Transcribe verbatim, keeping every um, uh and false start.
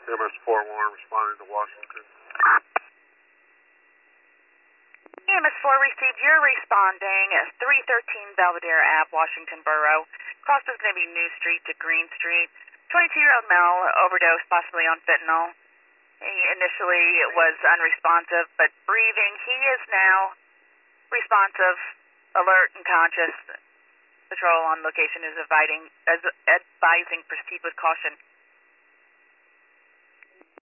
M S four one responding to Washington. E M S four received. You're responding. three thirteen Belvedere Ave, Washington Borough. Cross is going to be New Street to Green Street. twenty-two-year-old male overdosed, possibly on fentanyl. He initially was unresponsive, but breathing. He is now responsive, alert, and conscious. Patrol on location is advising, advising proceed with caution.